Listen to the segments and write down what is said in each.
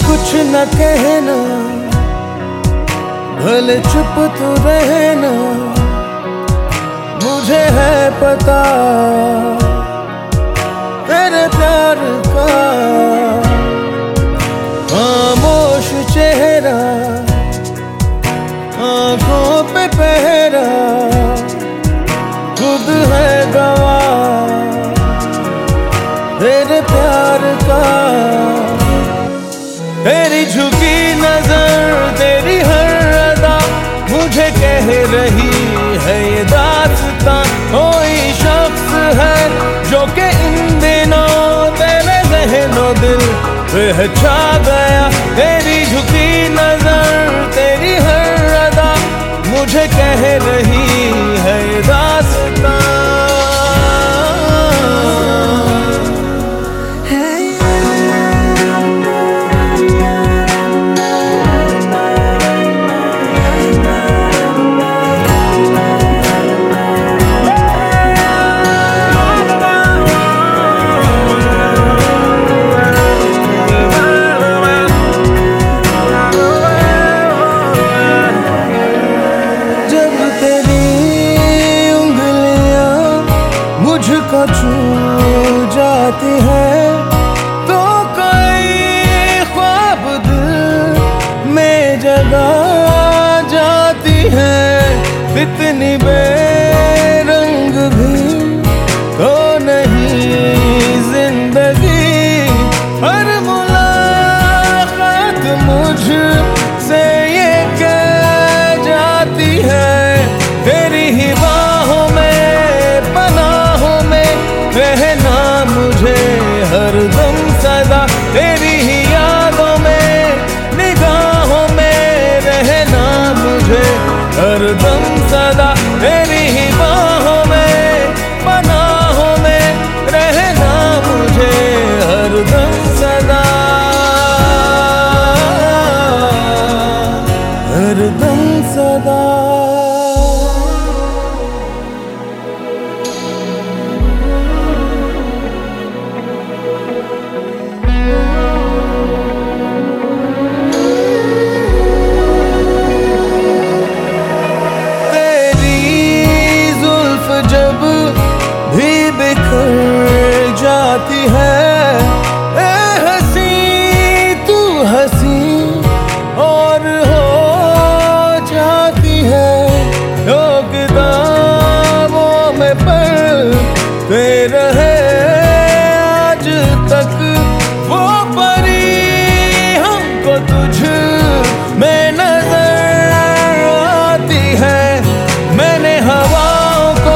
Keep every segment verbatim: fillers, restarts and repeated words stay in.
कुछ न कहना, भले चुप तो रहना, मुझे है पता तेरे प्यार का। खामोश चेहरा, आंखों पे पहरा, खुद है गवाह तेरे प्यार का। तेरी झुकी नजर, तेरी हर अदा मुझे कह रही है ये दास्तां। कोई शख्स है जो कि इन दिनों तेरे ज़हनो दिल पे छा गया। तेरी झुकी नजर, तेरी हर अदा मुझे कह रही है ये दास्तां। मुझको छू जाती है तो कोई ख्वाब दिल में जगा जाती है। इतनी बेरंग भी तो नहीं जिंदगी, हर मुलाकात मुझसे ये कह जाती है। तेरी ही बाहों में रहना मुझे हरदम सदा, तेरी ही यादों में निगाहों में रहना मुझे हरदम सदा। तेरी ही बाहों में पनाहों में रहना मुझे हरदम सदा, हरदम सदा। बिखर जाती है ए हंसी तू हंसी और हो जाती है। लोग किताबों में पढ़ते रहे आज तक वो परी हमको तुझ में नजर आती है। मैंने हवाओं को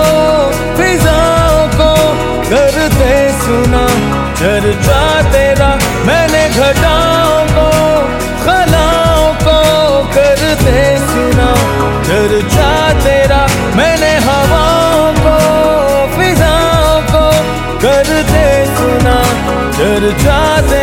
करते सुना चर्चा तेरा, मैंने घटाओं को खलाओं को करते सुना चर्चा तेरा। मैंने हवाओं को फिजाओं को करते सुना चर्चा तेरा।